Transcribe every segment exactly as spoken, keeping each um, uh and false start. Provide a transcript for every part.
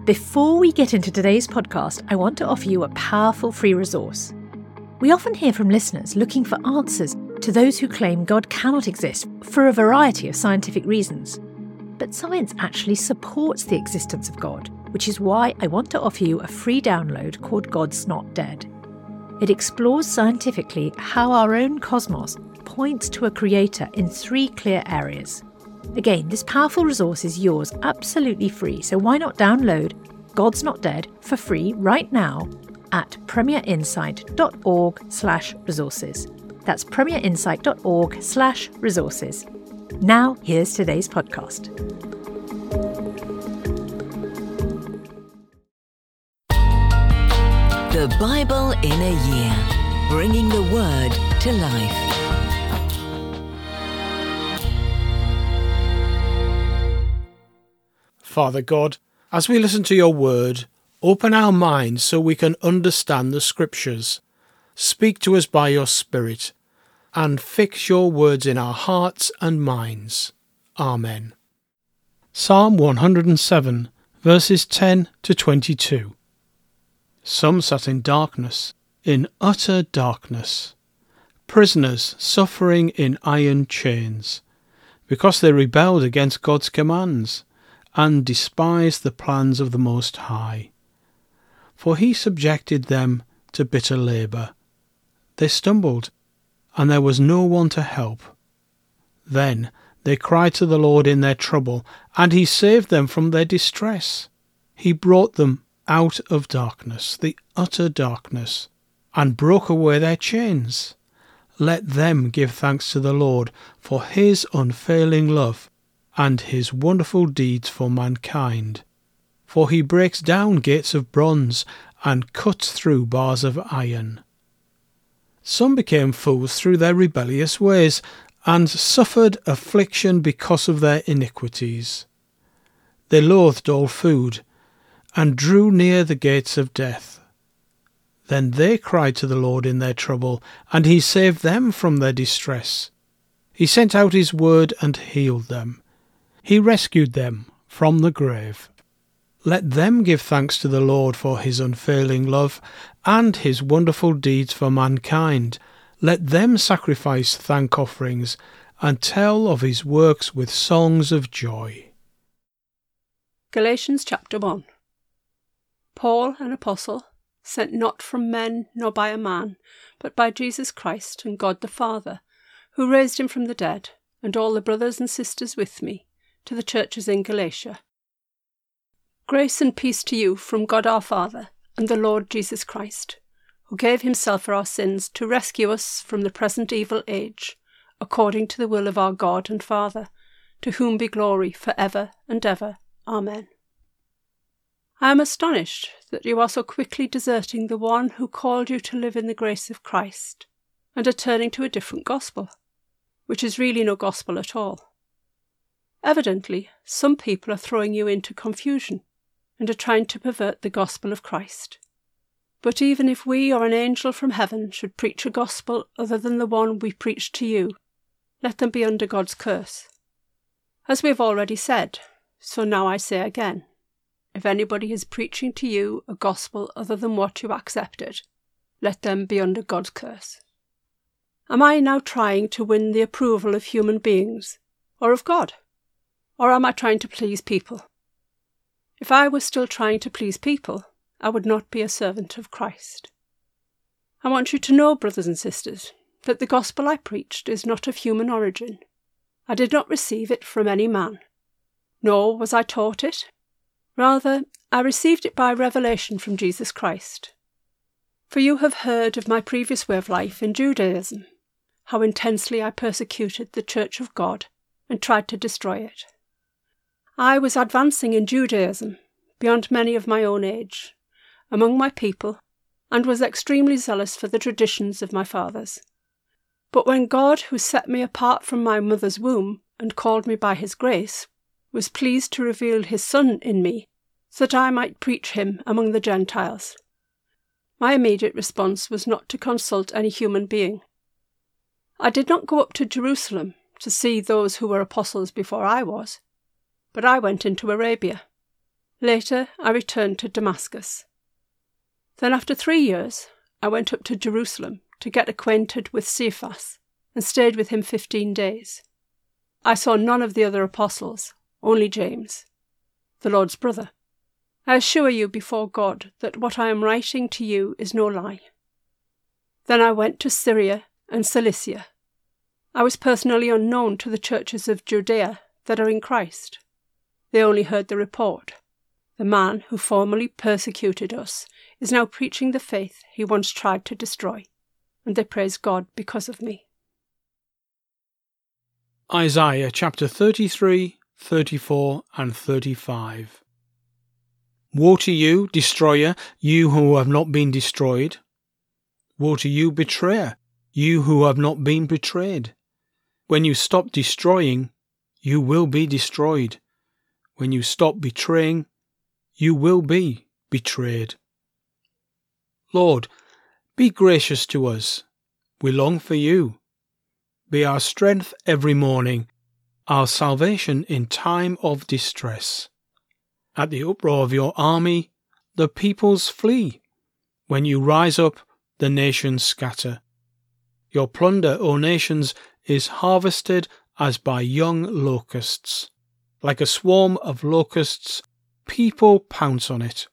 Before we get into today's podcast, I want to offer you a powerful free resource. We often hear from listeners looking for answers to those who claim God cannot exist for a variety of scientific reasons. But science actually supports the existence of God, which is why I want to offer you a free download called God's Not Dead. It explores scientifically how our own cosmos points to a creator in three clear areas. Again, this powerful resource is yours absolutely free, so why not download God's Not Dead for free right now at premierinsight.org slash resources. That's premierinsight.org slash resources. Now, here's today's podcast. The Bible in a Year, bringing the Word to life. Father God, as we listen to your word, open our minds so we can understand the Scriptures. Speak to us by your Spirit, and fix your words in our hearts and minds. Amen. Psalm one hundred seven, verses ten to twenty-two. Some sat in darkness, in utter darkness, prisoners suffering in iron chains, because they rebelled against God's commands and despised the plans of the Most High. For he subjected them to bitter labour. They stumbled, and there was no one to help. Then they cried to the Lord in their trouble, and he saved them from their distress. He brought them out of darkness, the utter darkness, and broke away their chains. Let them give thanks to the Lord for his unfailing love and his wonderful deeds for mankind. For he breaks down gates of bronze and cuts through bars of iron. Some became fools through their rebellious ways, and suffered affliction because of their iniquities. They loathed all food, and drew near the gates of death. Then they cried to the Lord in their trouble, and he saved them from their distress. He sent out his word and healed them. He rescued them from the grave. Let them give thanks to the Lord for his unfailing love and his wonderful deeds for mankind. Let them sacrifice thank offerings and tell of his works with songs of joy. Galatians chapter one. Paul, an apostle, sent not from men nor by a man, but by Jesus Christ and God the Father, who raised him from the dead, and all the brothers and sisters with me, to the churches in Galatia. Grace and peace to you from God our Father and the Lord Jesus Christ, who gave himself for our sins to rescue us from the present evil age, according to the will of our God and Father, to whom be glory for ever and ever. Amen. I am astonished that you are so quickly deserting the one who called you to live in the grace of Christ, and are turning to a different gospel, which is really no gospel at all. Evidently, some people are throwing you into confusion and are trying to pervert the gospel of Christ. But even if we or an angel from heaven should preach a gospel other than the one we preached to you, let them be under God's curse. As we have already said, so now I say again, if anybody is preaching to you a gospel other than what you accepted, let them be under God's curse. Am I now trying to win the approval of human beings, or of God? Or am I trying to please people? If I was still trying to please people, I would not be a servant of Christ. I want you to know, brothers and sisters, that the gospel I preached is not of human origin. I did not receive it from any man, nor was I taught it. Rather, I received it by revelation from Jesus Christ. For you have heard of my previous way of life in Judaism, how intensely I persecuted the Church of God and tried to destroy it. I was advancing in Judaism beyond many of my own age, among my people, and was extremely zealous for the traditions of my fathers. But when God, who set me apart from my mother's womb and called me by his grace, was pleased to reveal his Son in me, so that I might preach him among the Gentiles, my immediate response was not to consult any human being. I did not go up to Jerusalem to see those who were apostles before I was, but I went into Arabia. Later, I returned to Damascus. Then after three years, I went up to Jerusalem to get acquainted with Cephas, and stayed with him fifteen days. I saw none of the other apostles, only James, the Lord's brother. I assure you before God that what I am writing to you is no lie. Then I went to Syria and Cilicia. I was personally unknown to the churches of Judea that are in Christ. They only heard the report. The man who formerly persecuted us is now preaching the faith he once tried to destroy, and they praise God because of me. Isaiah chapter thirty-three, thirty-four and thirty-five. Woe to you, destroyer, you who have not been destroyed. Woe to you, betrayer, you who have not been betrayed. When you stop destroying, you will be destroyed. When you stop betraying, you will be betrayed. Lord, be gracious to us. We long for you. Be our strength every morning, our salvation in time of distress. At the uproar of your army, the peoples flee. When you rise up, the nations scatter. Your plunder, O nations, is harvested as by young locusts. Like a swarm of locusts, people pounce on it.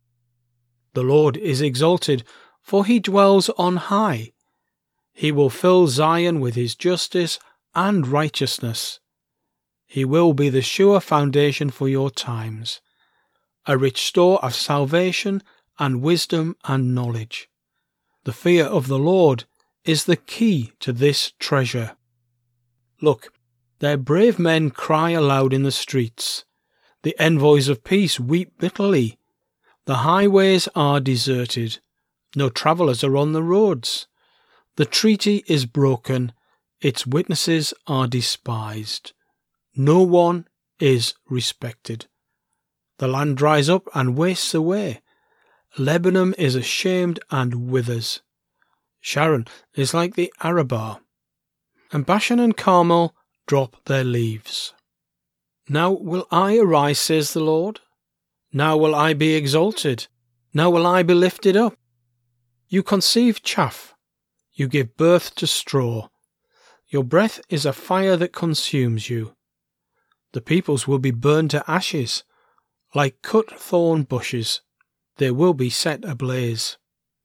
The Lord is exalted, for he dwells on high. He will fill Zion with his justice and righteousness. He will be the sure foundation for your times, a rich store of salvation and wisdom and knowledge. The fear of the Lord is the key to this treasure. Look, their brave men cry aloud in the streets. The envoys of peace weep bitterly. The highways are deserted. No travellers are on the roads. The treaty is broken. Its witnesses are despised. No one is respected. The land dries up and wastes away. Lebanon is ashamed and withers. Sharon is like the Arabah, and Bashan and Carmel drop their leaves. Now will I arise, says the Lord. Now will I be exalted. Now will I be lifted up. You conceive chaff. You give birth to straw. Your breath is a fire that consumes you. The peoples will be burned to ashes. Like cut thorn bushes, they will be set ablaze.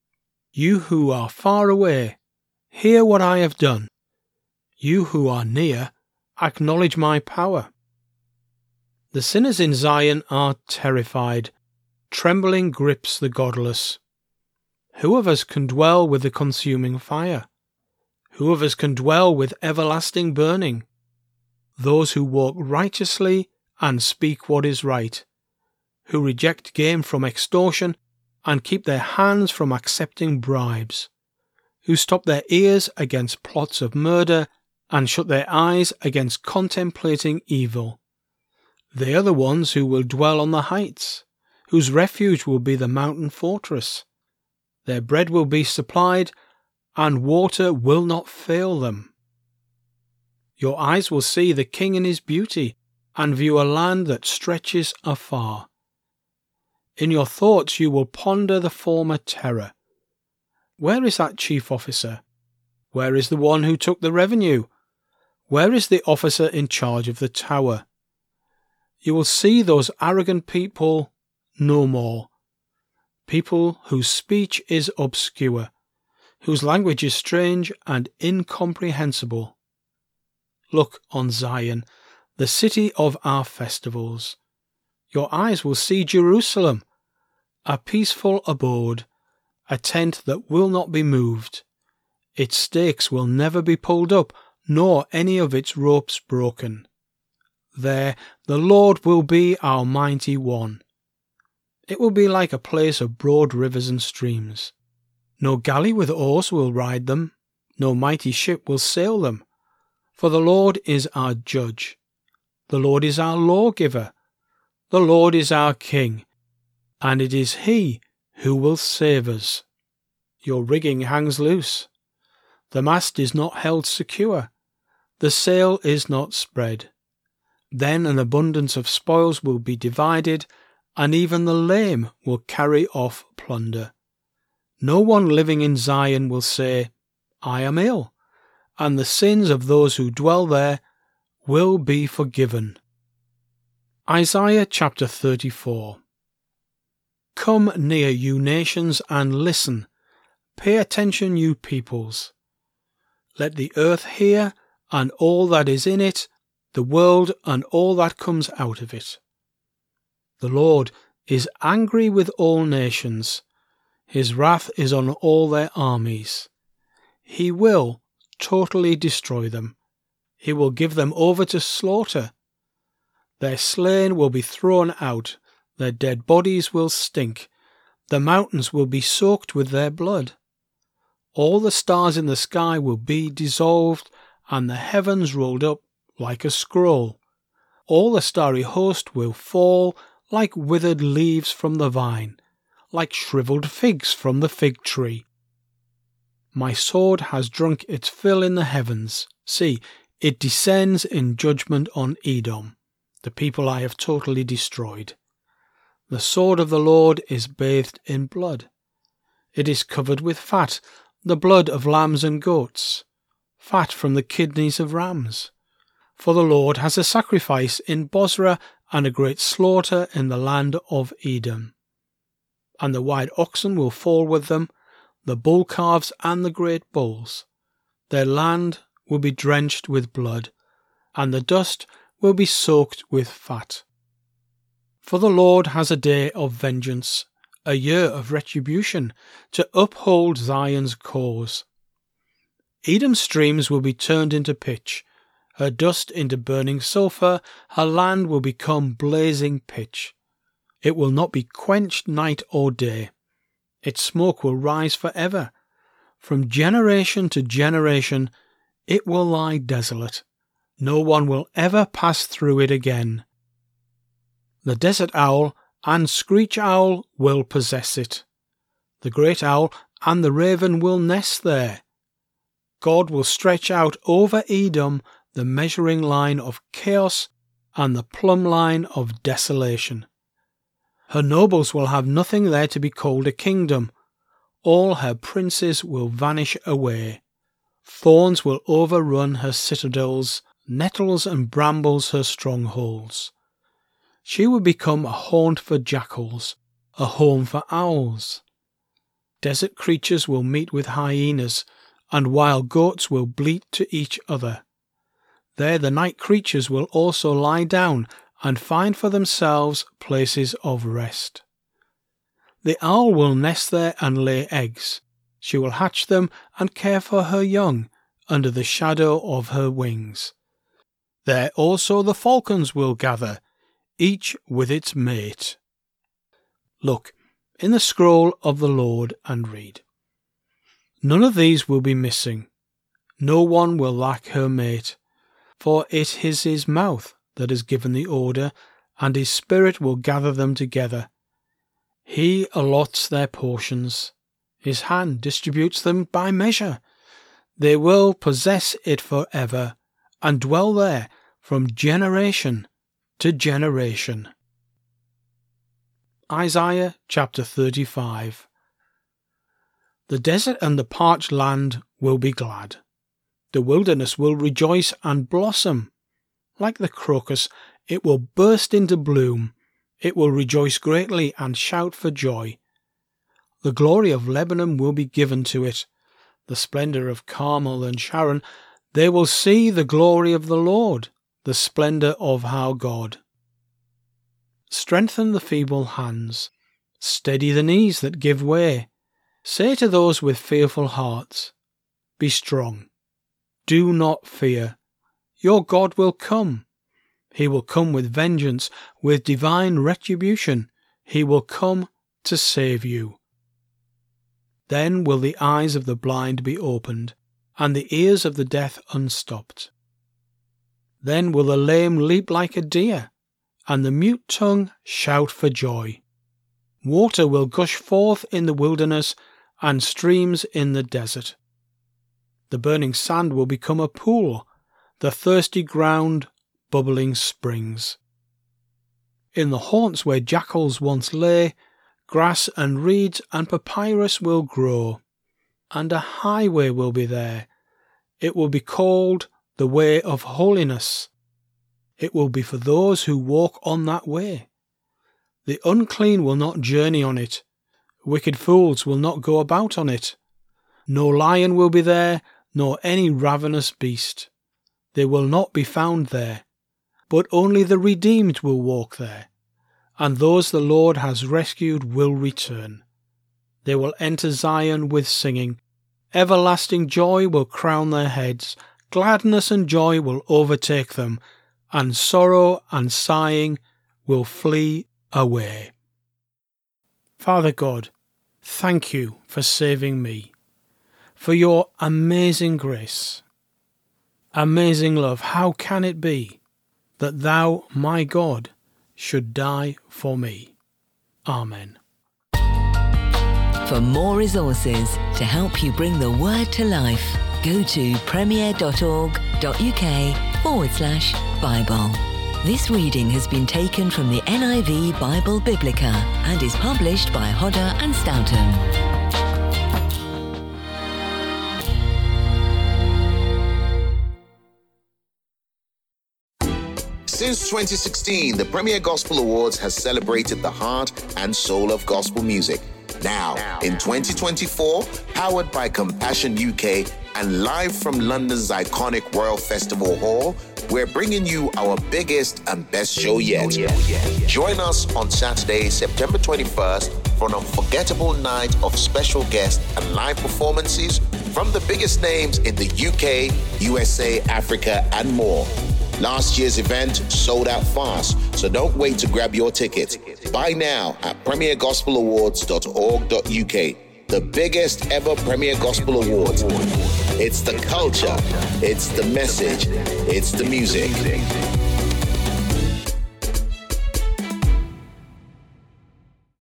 You who are far away, hear what I have done. You who are near, acknowledge my power. The sinners in Zion are terrified. Trembling grips the godless. Who of us can dwell with the consuming fire? Who of us can dwell with everlasting burning? Those who walk righteously and speak what is right, who reject gain from extortion and keep their hands from accepting bribes, who stop their ears against plots of murder and shut their eyes against contemplating evil. They are the ones who will dwell on the heights, whose refuge will be the mountain fortress. Their bread will be supplied, and water will not fail them. Your eyes will see the King in his beauty, and view a land that stretches afar. In your thoughts you will ponder the former terror. Where is that chief officer? Where is the one who took the revenue? Where is the officer in charge of the tower? You will see those arrogant people no more. People whose speech is obscure, whose language is strange and incomprehensible. Look on Zion, the city of our festivals. Your eyes will see Jerusalem, a peaceful abode, a tent that will not be moved. Its stakes will never be pulled up, nor any of its ropes broken. There the Lord will be our mighty one. It will be like a place of broad rivers and streams. No galley with oars will ride them, no mighty ship will sail them. For the Lord is our judge. The Lord is our lawgiver. The Lord is our King, and it is He who will save us. Your rigging hangs loose. The mast is not held secure. The sail is not spread. Then an abundance of spoils will be divided, and even the lame will carry off plunder. No one living in Zion will say, I am ill, and the sins of those who dwell there will be forgiven. Isaiah chapter thirty-four. Come near, you nations, and listen. Pay attention, you peoples. Let the earth hear, and all that is in it, the world and all that comes out of it. The Lord is angry with all nations. His wrath is on all their armies. He will totally destroy them. He will give them over to slaughter. Their slain will be thrown out. Their dead bodies will stink. The mountains will be soaked with their blood. All the stars in the sky will be dissolved, and the heavens rolled up like a scroll. All the starry host will fall like withered leaves from the vine, like shriveled figs from the fig tree. My sword has drunk its fill in the heavens. See, it descends in judgment on Edom, the people I have totally destroyed. The sword of the Lord is bathed in blood. It is covered with fat, the blood of lambs and goats, fat from the kidneys of rams. For the Lord has a sacrifice in Bozrah and a great slaughter in the land of Edom. And the white oxen will fall with them, the bull calves and the great bulls. Their land will be drenched with blood, and the dust will be soaked with fat. For the Lord has a day of vengeance, a year of retribution, to uphold Zion's cause. Edom's streams will be turned into pitch, her dust into burning sulphur, her land will become blazing pitch. It will not be quenched night or day. Its smoke will rise forever. From generation to generation it will lie desolate. No one will ever pass through it again. The desert owl and screech owl will possess it. The great owl and the raven will nest there. God will stretch out over Edom the measuring line of chaos and the plumb line of desolation. Her nobles will have nothing there to be called a kingdom. All her princes will vanish away. Thorns will overrun her citadels, nettles and brambles her strongholds. She will become a haunt for jackals, a home for owls. Desert creatures will meet with hyenas, and wild goats will bleat to each other. There the night creatures will also lie down and find for themselves places of rest. The owl will nest there and lay eggs. She will hatch them and care for her young under the shadow of her wings. There also the falcons will gather, each with its mate. Look in the scroll of the Lord and read. None of these will be missing. No one will lack her mate, for it is his mouth that has given the order, and his spirit will gather them together. He allots their portions. His hand distributes them by measure. They will possess it forever, and dwell there from generation to generation. Isaiah chapter thirty-five. The desert and the parched land will be glad. The wilderness will rejoice and blossom. Like the crocus, it will burst into bloom. It will rejoice greatly and shout for joy. The glory of Lebanon will be given to it, the splendour of Carmel and Sharon. They will see the glory of the Lord, the splendour of our God. Strengthen the feeble hands. Steady the knees that give way. Say to those with fearful hearts, be strong. Do not fear. Your God will come. He will come with vengeance, with divine retribution. He will come to save you. Then will the eyes of the blind be opened, and the ears of the deaf unstopped. Then will the lame leap like a deer, and the mute tongue shout for joy. Water will gush forth in the wilderness, and streams in the desert. The burning sand will become a pool, the thirsty ground bubbling springs. In the haunts where jackals once lay, grass and reeds and papyrus will grow, and a highway will be there. It will be called the way of holiness. It will be for those who walk on that way. The unclean will not journey on it. Wicked fools will not go about on it. No lion will be there, nor any ravenous beast. They will not be found there, but only the redeemed will walk there, and those the Lord has rescued will return. They will enter Zion with singing. Everlasting joy will crown their heads. Gladness and joy will overtake them, and sorrow and sighing will flee away. Father God, thank you for saving me, for your amazing grace, amazing love. How can it be that thou, my God, should die for me? Amen. For more resources to help you bring the word to life, go to premier.org.uk forward slash Bible. This reading has been taken from the N I V Bible Biblica and is published by Hodder and Stoughton. Since twenty sixteen, the Premier Gospel Awards has celebrated the heart and soul of gospel music. Now, in twenty twenty-four, powered by Compassion U K and live from London's iconic Royal Festival Hall, we're bringing you our biggest and best show yet. Join us on Saturday, September twenty-first for an unforgettable night of special guests and live performances from the biggest names in the U K, U S A, Africa, and more. Last year's event sold out fast, so don't wait to grab your ticket. Buy now at premier gospel awards dot org dot U K. The biggest ever Premier Gospel Awards. It's the culture, it's the message, it's the music.